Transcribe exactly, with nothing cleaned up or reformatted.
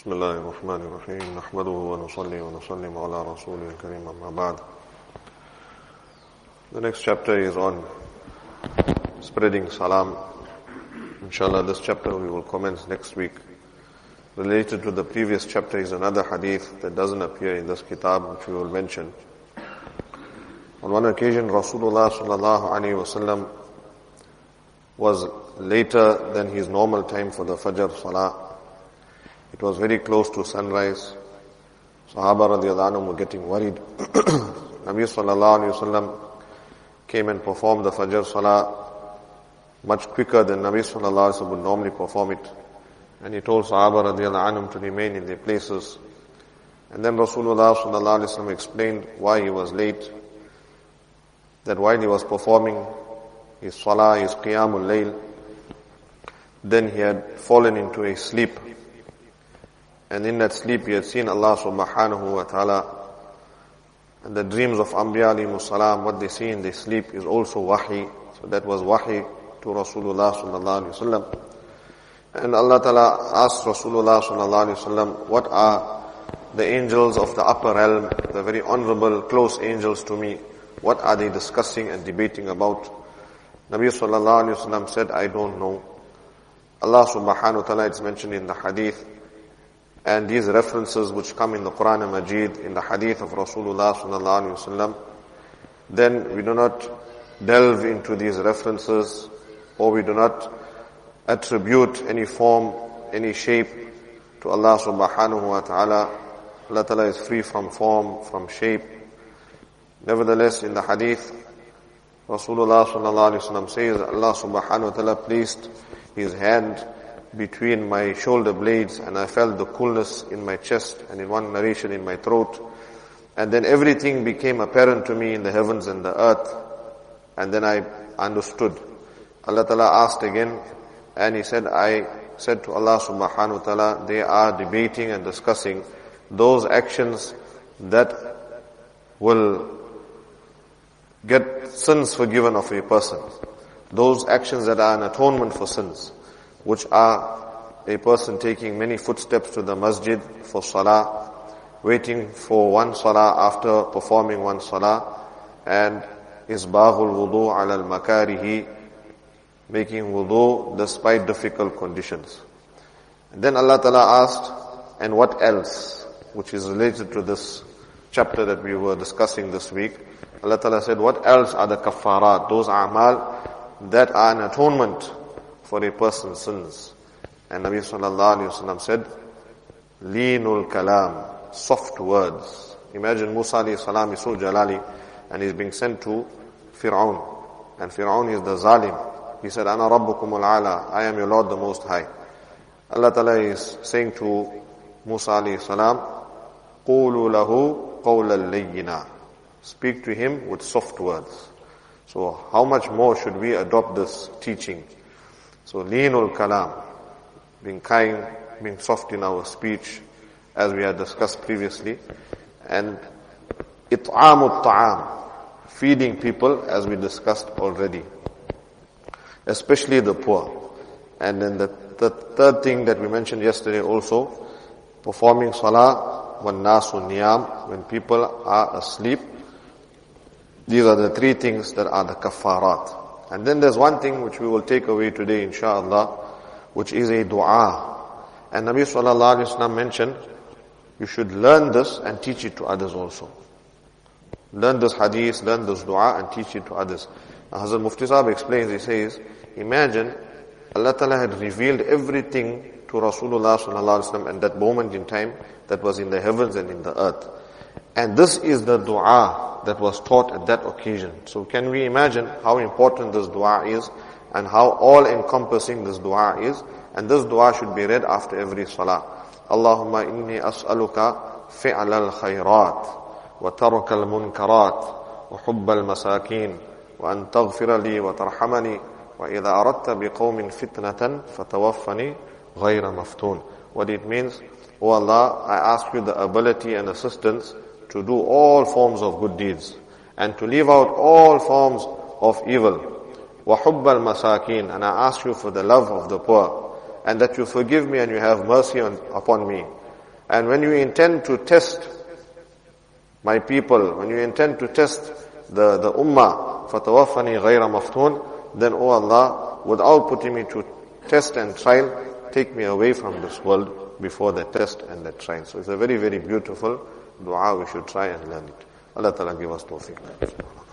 بسم الله الرحمن الرحيم نحمده ونصلي ونسلم على رسوله الكريم أما بعد. The next chapter is on spreading salam. Inshallah, this chapter we will commence next week. Related to the previous chapter is another hadith that doesn't appear in this kitab, which we will mention. On one occasion, Rasulullah sallallahu alaihi wasallam was later than his normal time for the Fajr Salah. It was very close to sunrise. Sahaba radiallahu anhum were getting worried. Nabi sallallahu alaihi wasallam came and performed the Fajr Salah much quicker than Nabi sallallahu alaihi wasallam would normally perform it. And he told Sahaba radiallahu anhum to remain in their places. And then Rasulullah sallallahu alaihi wasallam explained why he was late. That while he was performing his Salah, his Qiyamul Layl, then he had fallen into a sleep. And in that sleep he had seen Allah subhanahu wa ta'ala. And the dreams of Anbiya alayhimus salam, what they see in their sleep is also wahi. So that was wahi to Rasulullah sallallahu alayhi wa sallam. And Allah ta'ala asked Rasulullah sallallahu alayhi wa sallam, what are the angels of the upper realm, the very honorable, close angels to me, what are they discussing and debating about? Nabi sallallahu alayhi wa sallam said, I don't know. Allah subhanahu wa ta'ala, it's mentioned in the hadith, and these references which come in the Quran and Majid, in the hadith of Rasulullah sallallahu alaihi wasallam, then we do not delve into these references, or we do not attribute any form, any shape to Allah subhanahu wa ta'ala. Allah ta'ala is free from form, from shape. Nevertheless, in the hadith, Rasulullah sallallahu alaihi wasallam says, Allah subhanahu wa ta'ala placed His hand between my shoulder blades, and I felt the coolness in my chest, and in one narration in my throat. And then everything became apparent to me in the heavens and the earth. And then I understood. Allah Ta'ala asked again, and He said, I said to Allah subhanahu wa ta'ala, they are debating and discussing those actions that will get sins forgiven of a person. Those actions that are an atonement for sins, which are a person taking many footsteps to the masjid for salah, waiting for one salah after performing one salah, and isbaghul wudu ala al-makarihi, making wudu despite difficult conditions. And then Allah Ta'ala asked, and what else, which is related to this chapter that we were discussing this week. Allah Ta'ala said, what else are the kaffarat, those a'mal that are an atonement for a person's sins? And Nabi sallallahu alaihi wasallam said, Leenul kalam, soft words. Imagine Musa alayhi salam is so jalali, and he's being sent to Fir'aun. And Fir'aun is the zalim. He said, Ana rabbukumul ala, I am your Lord the Most High. Allah Ta'ala is saying to Musa alayhi salam, Qulu lahu qawlan layyina. Speak to him with soft words. So how much more should we adopt this teaching? So, leenul kalam, being kind, being soft in our speech, as we had discussed previously, and it'amut ta'am, feeding people, as we discussed already, especially the poor. And then the, the third thing that we mentioned yesterday also, performing salah when nasu niyam, when people are asleep. These are the three things that are the kaffarat. And then there's one thing which we will take away today, inshallah, which is a dua. And Nabi sallallahu alaihi wasallam mentioned, you should learn this and teach it to others also. Learn this hadith, learn this dua and teach it to others. Now, Hazrat Mufti Sahib explains, he says, imagine Allah Ta'ala had revealed everything to Rasulullah sallallahu alaihi wasallam at that moment in time that was in the heavens and in the earth. And this is the dua that was taught at that occasion. So can we imagine how important this dua is and how all-encompassing this dua is? And this dua should be read after every salah. Allahumma inni as'aluka fi'al al-khayrat wa tark al-munkarat wa hubb al-masakin wa an taghfira li wa tarhamani wa idha aradta biqawmin fitnatan fatawaffani ghayra maftun. What it means, O Allah, I ask you the ability and assistance to do all forms of good deeds, and to leave out all forms of evil. وَحُبَّ الْمَسَاكِينَ, and I ask you for the love of the poor, and that you forgive me and you have mercy on, upon me. And when you intend to test my people, when you intend to test the, the ummah, فَتَوَفَّنِي غَيْرَ مَفْتُونَ, then, O Allah, without putting me to test and trial, take me away from this world before the test and the trial. So it's a very, very beautiful dua. We should try and learn it. Allah Ta'ala give us tawfiq.